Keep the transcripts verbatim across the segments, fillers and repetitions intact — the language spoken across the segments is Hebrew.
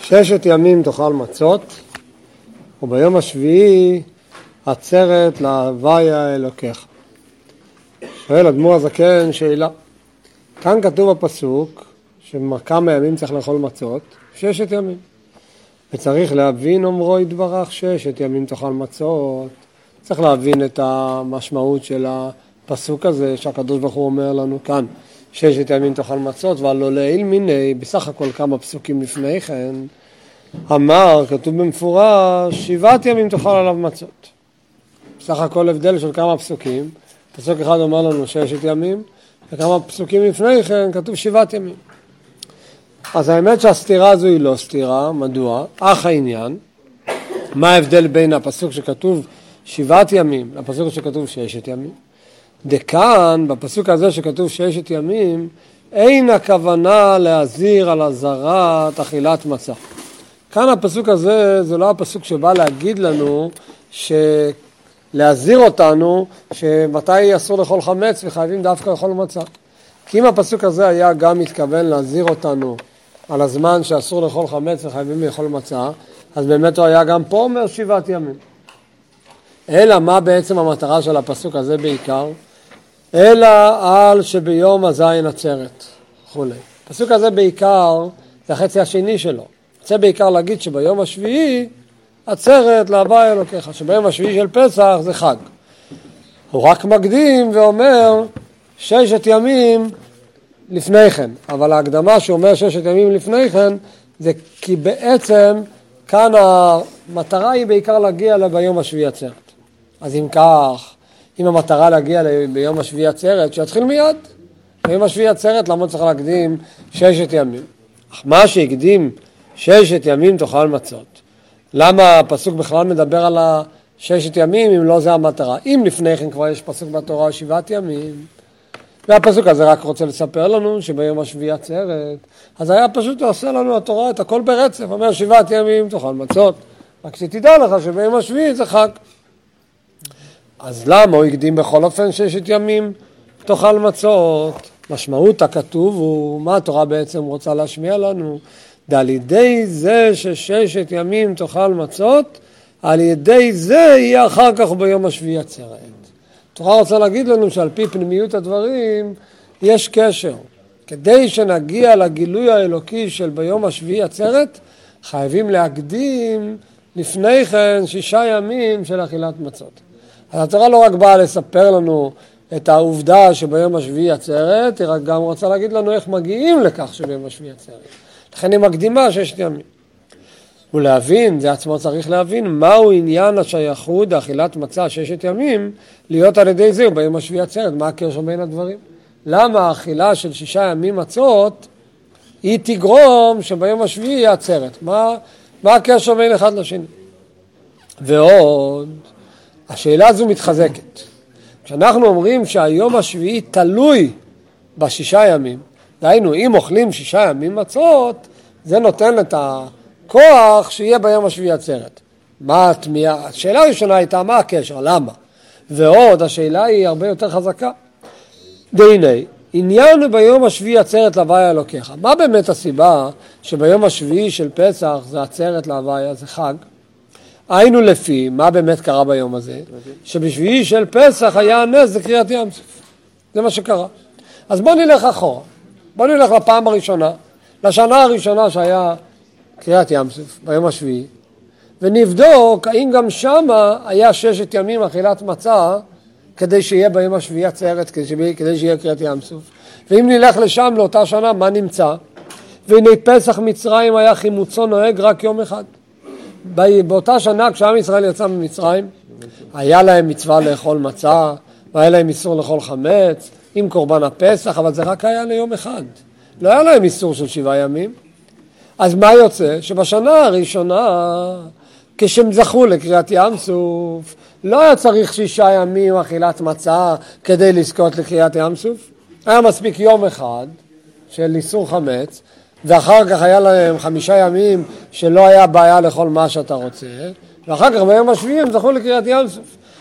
ששת ימים תאכל מצות, וביום השביעי עצרת להוויה אלוקיך. שואל אדמו"ר הזקן שאלה. כאן כתוב בפסוק שכמה ימים צריך לאכול מצות, ששת ימים. וצריך להבין אומרו יתברך ששת ימים תאכל מצות. צריך להבין את המשמעות של הפסוק הזה שהקדוש ברוך הוא אומר לנו כאן. ששת ימים תאכל מצות, והלא לעיל מיני, בסך הכל כמה פסוקים לפני כן, אמר, כתוב במפורש, שבעת ימים תאכל עליו מצות. בסך הכל הבדל של כמה פסוקים, פסוק אחד אומר לנו ששת ימים, וכמה פסוקים לפני כן כתוב שבעת ימים. אז האמת שהסתירה הזו היא לא סתירה, מדוע? אך העניין, מה ההבדל בין הפסוק שכתוב שבעת ימים לפסוק שכתוב ששת ימים? דכאן, בפסוק הזה שכתוב ששת ימים, אין הכוונה להזהיר על הזרת אכילת מצה. כאן הפסוק הזה, זה לא הפסוק שבא להגיד לנו, להזהיר אותנו, שמתי אסור לאכול חמץ וחייבים דווקא לאכול מצה. כי אם הפסוק הזה היה גם מתכוון להזהיר אותנו על הזמן שאסור לאכול חמץ וחייבים לאכול מצה, אז באמת הוא היה גם פה אומר שבעת ימים. אלא מה בעצם המטרה של הפסוק הזה בעיקר? אלא על שביום הזין עצרת וכולי. הפסוק הזה בעיקר זה החצי השני שלו. רוצה בעיקר להגיד שביום השביעי עצרת להוויה אלוקיך, שביום השביעי של פסח זה חג. הוא רק מקדים ואומר ששת ימים לפני כן, אבל ההקדמה שאומר ששת ימים לפני כן זה כי בעצם כאן המטרה היא בעיקר להגיע ביום השביעי עצרת. אז אם כך, אם המטרה להגיע ביום השביעי עצרת, שיתחיל מיד. ביום השביעי עצרת, למה צריך להקדים ששת ימים? אך מה שהקדים ששת ימים תאכל מצות. למה הפסוק בכלל מדבר על הששת ימים אם לא זה המטרה? אם לפני כן כבר יש פסוק בתורה שבעת ימים, והפסוק הזה רק רוצה לספר לנו שביום השביעי עצרת, אז היה פשוט לעשה לנו התורה את הכל ברצף, אומר שבעת ימים תאכל מצות, רק שתדע לך שביום השביעי זה חג. אז למה הוא הקדים בכל אופן ששת ימים תאכל מצות? משמעות הכתוב הוא מה התורה בעצם רוצה להשמיע לנו? על ידי זה שששת ימים תאכל מצות, על ידי זה יהיה אחר כך ביום השביעי עצרת. התורה רוצה להגיד לנו שעל פי פנימיות הדברים יש קשר. כדי שנגיע לגילוי האלוקי של ביום השביעי עצרת, חייבים להקדים לפני כן שישה ימים של אכילת מצות. אז התורה לא רק באה לספר לנו את העובדה שביום השביעי עצרת, היא רק גם רוצה להגיד לנו איך מגיעים לכך שביום השביעי עצרת. לכן היא מקדימה ששת ימים. ולהבין, זה עצמו צריך להבין, מהו עניין השייכות, אכילת מצה ששת ימים, להיות על ידי זה ביום השביעי עצרת, מה הקשר בין הדברים? למה האכילה של שישה ימים מצות, היא תגרום שביום השביעי יהיה עצרת? מה, מה הקשר בין אחד לשני? ועוד, השאלה הזו מתחזקת. כשאנחנו אומרים שהיום השביעי תלוי בשישה ימים, דהיינו, אם אוכלים שישה ימים מצות, זה נותן את הכוח שיהיה ביום השביעי עצרת. מה התמיהה? השאלה הראשונה הייתה, מה הקשר? למה? ועוד, השאלה היא הרבה יותר חזקה. והנה, עניין ביום השביעי עצרת להוויה אלוקיך. מה באמת הסיבה שביום השביעי של פסח זה עצרת להוויה, זה חג? היינו לפי, מה באמת קרה ביום הזה? שבשביעי של פסח היה הנס, זה קריאת ים סוף. זה מה שקרה. אז בוא נלך אחורה. בוא נלך לפעם הראשונה, לשנה הראשונה שהיה קריאת ים סוף, ביום השביעי, ונבדוק האם גם שמה היה ששת ימים אכילת מצה, כדי שיהיה ביום השביעי עצרת, כדי, כדי שיהיה קריאת ים סוף. ואם נלך לשם לאותה שנה, מה נמצא? והנה פסח מצרים היה חימוצו נוהג רק יום אחד. באותה שנה כשעם ישראל יצא ממצרים, היה להם מצווה לאכול מצה, והיה להם איסור לאכול חמץ, עם קורבן הפסח, אבל זה רק היה ליום אחד. לא היה להם איסור של שבעה ימים. אז מה יוצא? שבשנה הראשונה, כשהם זכו לקריאת ים סוף, לא היה צריך שישה ימים אכילת מצה כדי לזכות לקריאת ים סוף. היה מספיק יום אחד של איסור חמץ, ואחר כך היה להם חמישה ימים שלא היה בעיה לאכול מה שאתה רוצה, ואחר כך ביום השביעי הם זכו לקריאת ים סוף.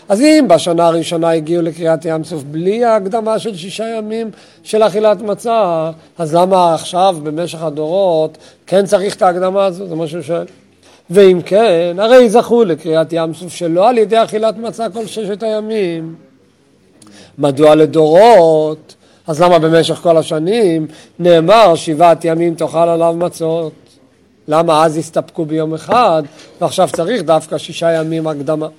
אז אם בשנה הראשונה הגיעו לקריאת ים סוף בלי ההקדמה של שישה ימים של אכילת מצה, אז למה עכשיו במשך הדורות כן צריך את ההקדמה הזו? זה מה שהוא שואל. ואם כן, הרי זכו לקריאת ים סוף שלא על ידי אכילת מצה כל ששת הימים. מדוע לדורות? אז למה במשך כל השנים נאמר שבעת ימים תאכל עליו מצות? למה אז הסתפקו ביום אחד ועכשיו צריך דווקא שישה ימים הקדמה?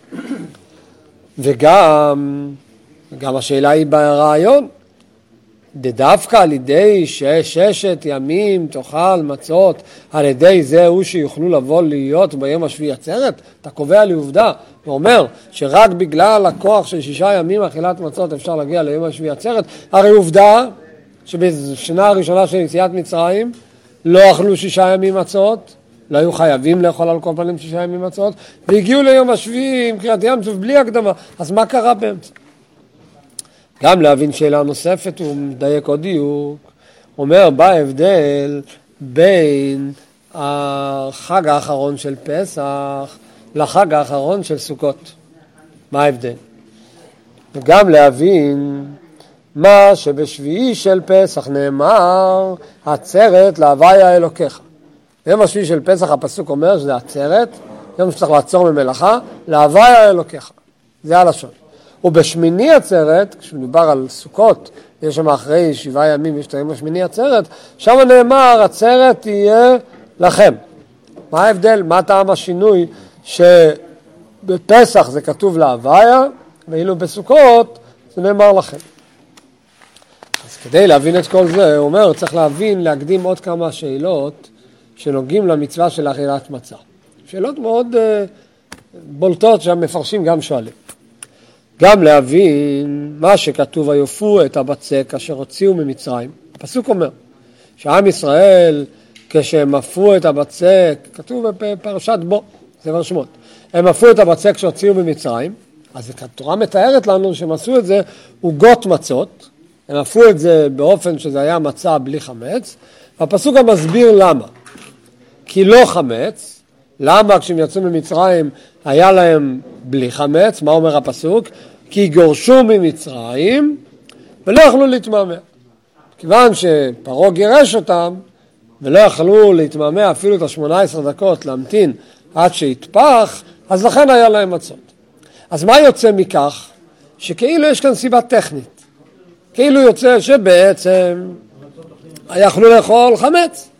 וגם גם השאלה היא ברעיון, דווקא על ידי ששת ימים תאכל מצות, על ידי זה הוא שיוכלו לבוא להיות ביום השביעי עצרת? אתה קובע לי עובדה ואומר שרק בגלל הכוח של שישה ימים אכילת מצות אפשר להגיע ליום השביעי עצרת. הרי עובדה שבשנה הראשונה של יציאת מצרים לא אכלו שישה ימים מצות, לא היו חייבים לאכול על כל פנים שישה ימים מצות, והגיעו ליום השביעי עם קריאת ים סוף בלי הקדמה. אז מה קרה באמצע? גם להבין שאלה נוספת, הוא מדייק עוד דיוק, אומר בא הבדל בין החג האחרון של פסח לחג האחרון של סוכות. מה ההבדל? וגם להבין מה שבשביעי של פסח נאמר עצרת להוויה אלוקיך. יום השביעי של פסח הפסוק אומר שזה עצרת, יום שצריך לעצור ממלאכה, להוויה אלוקיך. זה הלשון. ובשמיני עצרת, כשמדובר על סוכות, יש שם אחרי שבעה ימים, יש את היום השמיני עצרת, שם נאמר עצרת תהיה לכם. מה ההבדל? מה טעם השינוי שבפסח זה כתוב להוויה, ואילו בסוכות זה נאמר לכם. אז כדי להבין את כל זה, הוא אומר, צריך להבין, להקדים עוד כמה שאלות שנוגעים למצווה של אכילת מצה. שאלות מאוד uh, בולטות שהמפרשים גם שואלים. גם להבין מה שכתוב ויופו את הבצק אשר הוציאו ממצרים. הפסוק אומר שעם ישראל כשהם אפו את הבצק, כתוב בפרשת בו, ספר שמות, הם אפו את הבצק שהוציאו ממצרים, אז התורה מתארת לנו שהם עשו את זה עוגות מצות, הם אפו את זה באופן שזה היה מצה בלי חמץ, והפסוק גם מסביר למה. כי לא חמץ, למה כשהם יצאו ממצרים היה להם בלי חמץ? מה אומר הפסוק? כי גורשו ממצרים ולא יכלו להתממע. כיוון שפרעה גירש אותם ולא יכלו להתממע אפילו את ה-שמונה עשרה דקות להמתין עד שיתפח, אז לכן היה להם מצות. אז מה יוצא מכך? שכאילו יש כאן סיבה טכנית. כאילו יוצא שבעצם יכלו לאכול חמץ.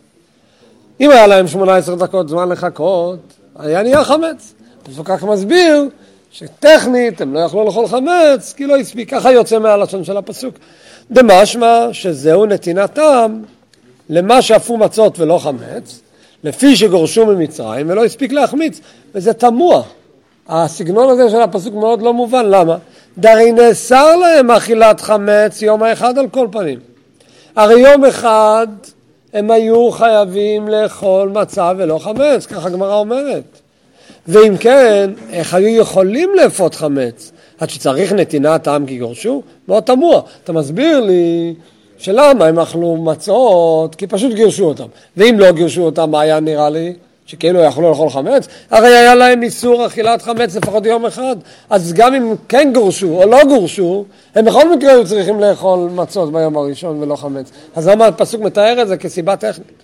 אם היה להם שמונה עשרה דקות זמן לחכות, היה נהיה חמץ. אז כך מסביר שטכנית הם לא יכלו לאכול חמץ, כי לא הספיק. ככה יוצא מהלשון של הפסוק. דמשמע שזהו נתינתם למה שאפו מצות ולא חמץ, לפי שגורשו ממצרים ולא הספיק להחמיץ. וזה תמוה. הסגנון הזה של הפסוק מאוד לא מובן. למה? דרי נאסר להם אכילת חמץ יום האחד על כל פנים. הרי יום אחד הם היו חייבים לאכול מצה ולא חמץ, ככה הגמרא אומרת. ואם כן, איך היו יכולים לאפות חמץ? עד שצריך נתינת טעם כי גורשו? מאוד תמוה. אתה מסביר לי שלמה הם אכלו מצות? כי פשוט גירשו אותם. ואם לא גירשו אותם, מה היה נראה לי? שכאילו יכלו לאכול חמץ? הרי היה להם איסור אכילת חמץ לפחות יום אחד. אז גם אם כן גורשו או לא גורשו, הם בכל מקרה היו צריכים לאכול מצות ביום הראשון ולא חמץ. אז למה הפסוק מתאר את זה כסיבה טכנית?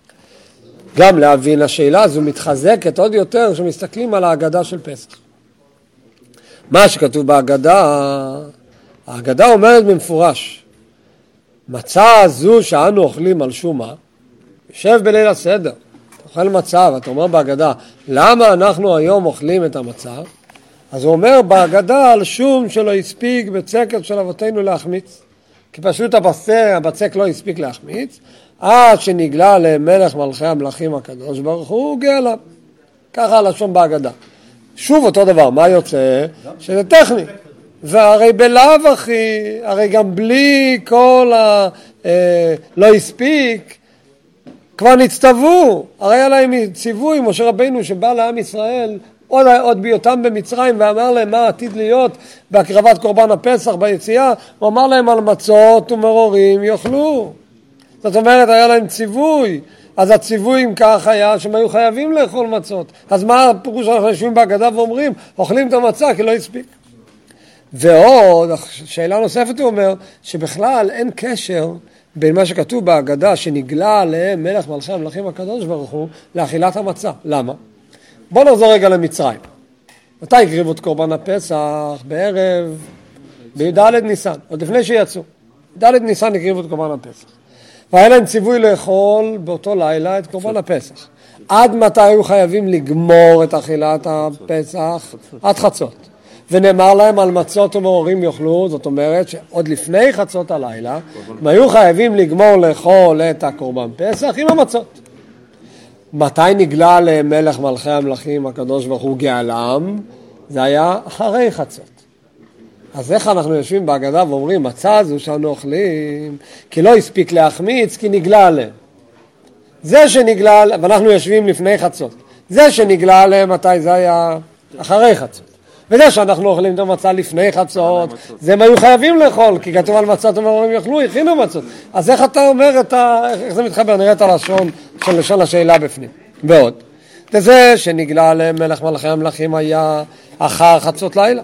גם להבין השאלה הזו מתחזקת עוד יותר שמסתכלים על ההגדה של פסח. מה שכתוב בהגדה, ההגדה אומרת במפורש, מצה הזו שאנו אוכלים על שומה, יושב בליל הסדר, אוכל מצה, ואתה אומר בהגדה, למה אנחנו היום אוכלים את המצה? אז הוא אומר בהגדה על שום שלא הספיק בצקת של אבותינו להחמיץ, כי פשוט הבצק, הבצק לא הספיק להחמיץ, עד שנגלה למלך מלכי המלכים הקדוש ברוך הוא גאלה. ככה הלשון בהגדה. שוב אותו דבר, מה יוצא? שזה טכני. והרי בלאו הכי, הרי גם בלי כל ה... אה, לא הספיק, כבר נצטוו. הרי היה להם ציווי, משה רבינו שבא לעם ישראל, עוד, עוד ביותם במצרים, ואמר להם מה עתיד להיות בהקרבת קורבן הפסח ביציאה, הוא אמר להם על מצות ומרורים יאכלו. זאת אומרת, היה להם ציווי. אז הציווי אם כך היה שהם היו חייבים לאכול מצות. אז מה הפירוש שאנחנו יושבים בהגדה ואומרים, אוכלים את המצה כי לא הספיק. ועוד, שאלה נוספת הוא אומר, שבכלל אין קשר בין מה שכתוב בהגדה שנגלה עליהם מלך מלכי המלכים הקדוש ברוך הוא לאכילת המצה. למה? בואו נחזור רגע למצרים. מתי הקריבו את קורבן הפסח? בערב, בד' ניסן, עוד לפני שיצאו. ד' ניסן הקריבו את קורבן הפסח. והיה להם ציווי לאכול באותו לילה את קורבן הפסח. עד מתי היו חייבים לגמור את אכילת הפסח? עד חצות. ונאמר להם על מצות ומרורים יאכלו, זאת אומרת שעוד לפני חצות הלילה, הם היו חייבים לגמור לאכול את הקורבן פסח עם המצות. מתי נגלה עליהם מלך מלכי המלכים הקדוש ברוך הוא גאלם? זה היה אחרי חצות. אז איך אנחנו יושבים בהגדה ואומרים, מצה זו שאנו אוכלים, כי לא הספיק להחמיץ, כי נגלה עליהם. זה שנגלה, ואנחנו יושבים לפני חצות. זה שנגלה עליהם, מתי זה היה אחרי חצות. וזה שאנחנו אוכלים את המצה לפני חצות, זה הם היו חייבים לאכול, כי כתוב על מצות ומרורים יאכלו, הכינו מצות. אז איך אתה אומר, את ה... איך זה מתחבר? נראה את הלשון של לשון השאלה בפנים. ועוד, זה שנגלה עליהם מלך מלכי המלכים היה אחר חצות לילה.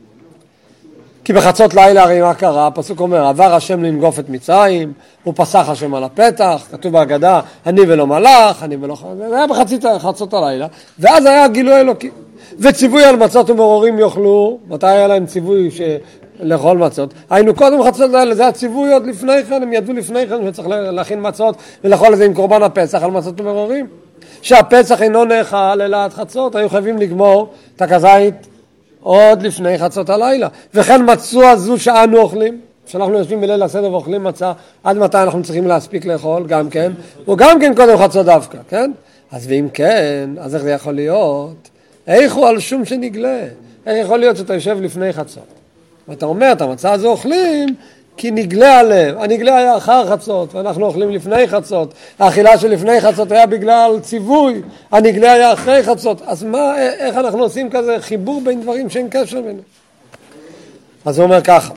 כי בחצות לילה הרי מה קרה? הפסוק אומר, עבר השם לנגוף את מצרים, הוא פסח השם על הפתח, כתוב בהגדה, אני ולא מלאך, אני ולא... זה היה בחצות הלילה, ואז היה גילוי אלוקי. וציווי על מצות ומרורים יאכלו, מתי היה להם ציווי לאכול מצות? היינו קודם חצות לילה, זה הציווי עוד לפני כן, הם ידעו לפני כן שצריך להכין מצות ולאכול את זה עם קורבן הפסח על מצות ומרורים. שהפסח אינו נאכל אלא עד חצות, היו חייבים לגמור את הכזית עוד לפני חצות הלילה. וכן מצוע זו שאנו אוכלים, כשאנחנו יושבים בליל הסדר ואוכלים מצה, עד מתי אנחנו צריכים להספיק לאכול, גם כן, וגם כן קודם חצות דווקא, כן? אז ואם כן, אז איך זה יכול להיות? איך הוא על שום שנגלה? איך יכול להיות שאתה יושב לפני חצות? ואתה אומר, את המצה הזו אוכלים, כי נגלה עליהם. הנגלה היה אחר חצות, ואנחנו אוכלים לפני חצות. האכילה של לפני חצות היה בגלל ציווי, הנגלה היה אחרי חצות. אז מה, איך אנחנו עושים כזה חיבור בין דברים שאין קשר ביניהם? אז הוא אומר ככה,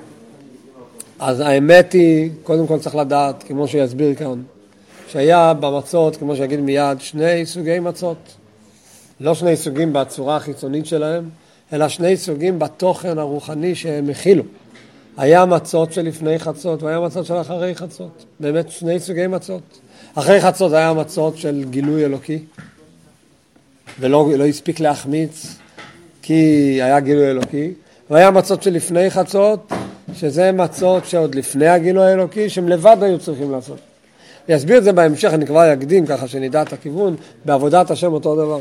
אז האמת היא, קודם כל צריך לדעת, כמו שיסביר כאן, שהיה במצות, כמו שיגיד מיד, שני סוגי מצות. לא שני סוגים בצורה החיצונית שלהם, אלא שני סוגים בתוכן הרוחני שהם הכילו. היה מצות של לפני חצות, והיה מצות של אחרי חצות. באמת שני סוגי מצות. אחרי חצות היה מצות של גילוי אלוקי, ולא לא הספיק להחמיץ, כי היה גילוי אלוקי. והיה מצות של לפני חצות, שזה מצות שעוד לפני הגילוי האלוקי, שהם לבד היו צריכים לעשות. ויסביר את זה בהמשך, אני כבר אקדים ככה שנדע את הכיוון, בעבודת השם אותו דבר.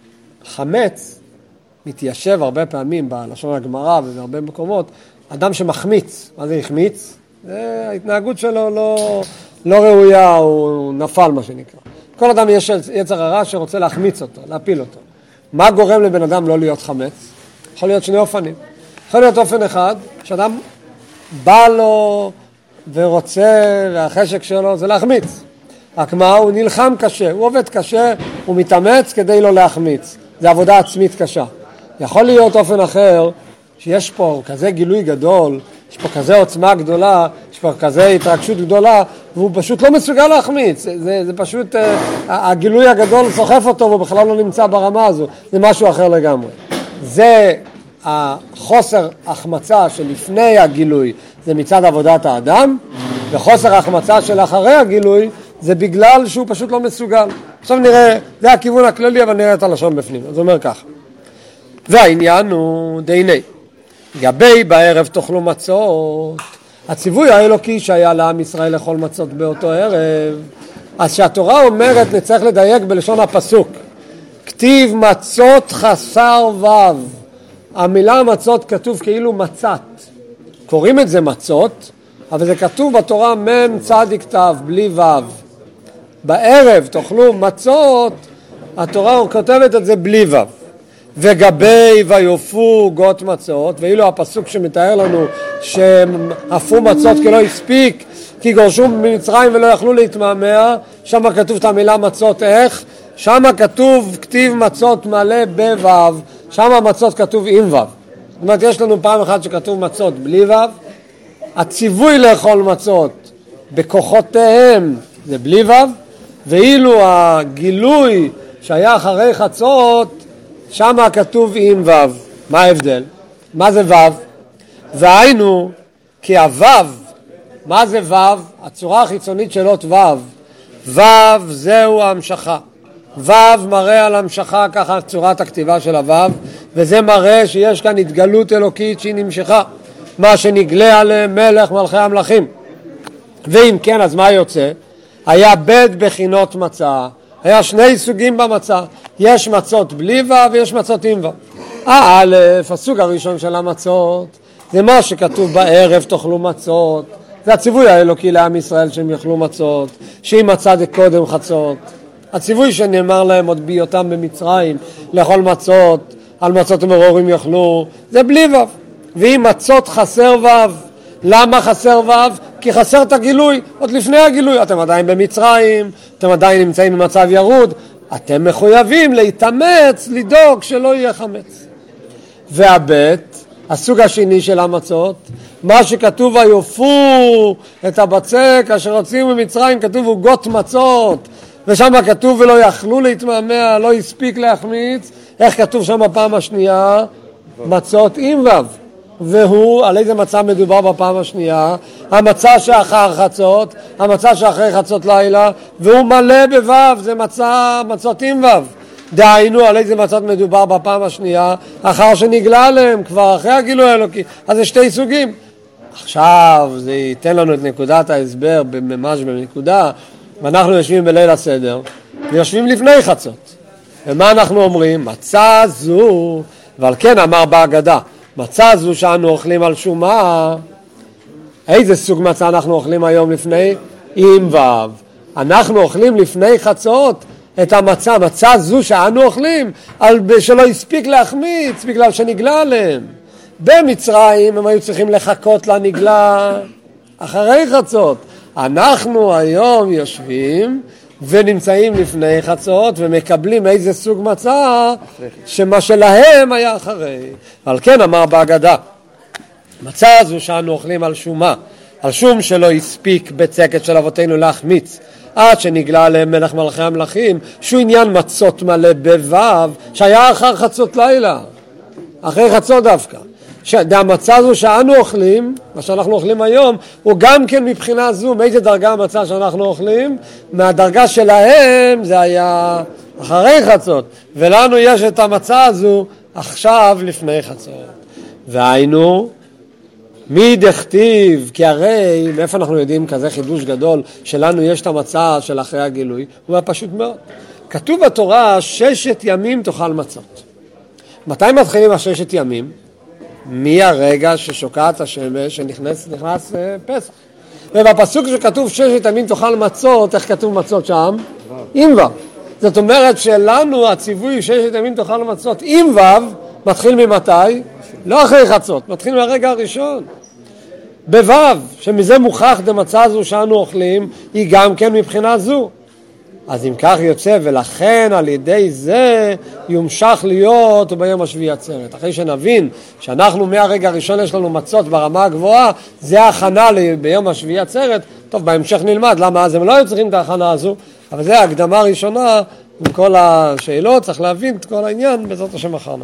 חמץ מתיישב הרבה פעמים בלשון הגמרא ובהרבה מקומות, אדם שמחמיץ, מה זה החמיץ? זה ההתנהגות שלו לא, לא ראויה, הוא נפל מה שנקרא. כל אדם יש יצר הרע שרוצה להחמיץ אותו, להפיל אותו. מה גורם לבן אדם לא להיות חמץ? יכול להיות שני אופנים. יכול להיות אופן אחד, שאדם בא לו ורוצה, והחשק שלו זה להחמיץ. רק מה? הוא נלחם קשה, הוא עובד קשה, הוא מתאמץ כדי לא להחמיץ. זה עבודה עצמית קשה. יכול להיות אופן אחר, שיש פה כזה גילוי גדול, יש פה כזה עוצמה גדולה, יש פה כזה התרגשות גדולה, והוא פשוט לא מסוגל להחמיץ. זה, זה, זה פשוט, uh, הגילוי הגדול סוחף אותו, והוא בכלל לא נמצא ברמה הזו. זה משהו אחר לגמרי. זה החוסר החמצה שלפני הגילוי, זה מצד עבודת האדם, וחוסר החמצה של אחרי הגילוי, זה בגלל שהוא פשוט לא מסוגל. עכשיו נראה, זה הכיוון הכללי, אבל נראה את הלשון בפנים. אז הוא אומר כך. והעניין הוא דייני. גבי בערב תאכלו מצות. הציווי האלוקי שהיה לעם ישראל לאכול מצות באותו ערב. אז שהתורה אומרת, נצטרך לדייק בלשון הפסוק. כתיב מצות חסר וו. המילה מצות כתוב כאילו מצת. קוראים את זה מצות, אבל זה כתוב בתורה מם צדיק תו, בלי וו. בערב תאכלו מצות, התורה כותבת את זה בלי וו. וגבי ויופו גות מצות, ואילו הפסוק שמתאר לנו שהם אפו מצות כי לא הספיק, כי גורשו ממצרים ולא יכלו להתמהמה, שם כתוב את המילה מצות איך? שם כתוב כתיב מצות מלא בוו, שם מצות כתוב עם וו. זאת אומרת, יש לנו פעם אחת שכתוב מצות בלי וו, הציווי לאכול מצות בכוחותיהם זה בלי וו, ואילו הגילוי שהיה אחרי חצות, שם כתוב עם וו. מה ההבדל? מה זה וו? והיינו, כי הוו, מה זה וו? הצורה החיצונית של אות וו. וו זהו ההמשכה. וו מראה על המשכה, ככה צורת הכתיבה של הוו, וזה מראה שיש כאן התגלות אלוקית שהיא נמשכה, מה שנגלה עליהם מלך מלכי המלכים. ואם כן, אז מה יוצא? היה בית בחינות מצה, היה שני סוגים במצה, יש מצות בלי וו ויש מצות עם וו. א', הסוג הראשון של המצות זה מה שכתוב בערב תאכלו מצות, זה הציווי האלוקי לעם ישראל שהם יאכלו מצות, שאם מצה זה קודם חצות, הציווי שנאמר להם עוד בהיותם במצרים לאכול מצות, על מצות ומרורים יאכלו, זה בלי וו. ואם מצות חסר וו, למה חסר וו? כי חסר את הגילוי, עוד לפני הגילוי, אתם עדיין במצרים, אתם עדיין נמצאים במצב ירוד, אתם מחויבים להתאמץ, לדאוג שלא יהיה חמץ. והבית, הסוג השני של המצות, מה שכתוב היופו את הבצק אשר הוציאו ממצרים, כתוב עוגות מצות, ושם כתוב ולא יכלו להתמהמה, לא הספיק להחמיץ. איך כתוב שם הפעם השנייה? מצות עם וו. והוא, על איזה מצה מדובר בפעם השנייה? המצה שאחר חצות, המצה שאחרי חצות לילה, והוא מלא בוו, זה מצה, מצות עם וו. דהיינו, על איזה מצות מדובר בפעם השנייה? אחר שנגלה עליהם, כבר אחרי הגילוי האלוקי. אז זה שתי סוגים. עכשיו זה ייתן לנו את נקודת ההסבר ממש בנקודה, ואנחנו יושבים בליל הסדר, ויושבים לפני חצות. ומה אנחנו אומרים? מצה זו, ועל כן אמר בהגדה, מצה זו שאנו אוכלים על שומה. איזה סוג מצה אנחנו אוכלים היום לפני? עם וו. אנחנו אוכלים לפני חצות את המצה, מצה זו שאנו אוכלים, על, שלא הספיק להחמיץ בגלל שנגלה עליהם. במצרים הם היו צריכים לחכות לנגלה אחרי חצות. אנחנו היום יושבים ונמצאים לפני חצות ומקבלים איזה סוג מצה שמה שלהם היה אחרי. על כן אמר בהגדה, מצה זו שאנו אוכלים על שומה, על שום שלא הספיק בצקת של אבותינו להחמיץ עד שנגלה עליהם מלך מלכי המלכים, שהוא עניין מצות מלא בוו שהיה אחר חצות לילה, אחרי חצות דווקא. המצה הזו שאנו אוכלים, מה שאנחנו אוכלים היום, הוא גם כן מבחינה זו, מאיזה דרגה המצה שאנחנו אוכלים? מהדרגה שלהם זה היה אחרי חצות, ולנו יש את המצה הזו עכשיו לפני חצות. והיינו, מי דכתיב, כי הרי, מאיפה אנחנו יודעים כזה חידוש גדול, שלנו יש את המצה של אחרי הגילוי? הוא היה פשוט מאוד. כתוב בתורה, ששת ימים תאכל מצות. מתי מתחילים הששת ימים? מהרגע ששוקעת השמש שנכנס נכנס פסח. ובפסוק שכתוב ששת ימים תאכל מצות, איך כתוב מצות שם? עם וו. זאת אומרת שלנו הציווי ששת ימים תאכל מצות עם וו מתחיל ממתי? לא אחרי חצות, מתחיל מהרגע הראשון. בוו, שמזה מוכח דמצה זו שאנו אוכלים, היא גם כן מבחינה זו. אז אם כך יוצא, ולכן על ידי זה יומשך להיות ביום השביעי עצרת. אחרי שנבין שאנחנו מהרגע הראשון יש לנו מצות ברמה הגבוהה, זה ההכנה ביום השביעי עצרת. טוב, בהמשך נלמד למה אז הם לא היו צריכים את ההכנה הזו, אבל זה ההקדמה הראשונה עם כל השאלות, צריך להבין את כל העניין, בעזרת השם מחר.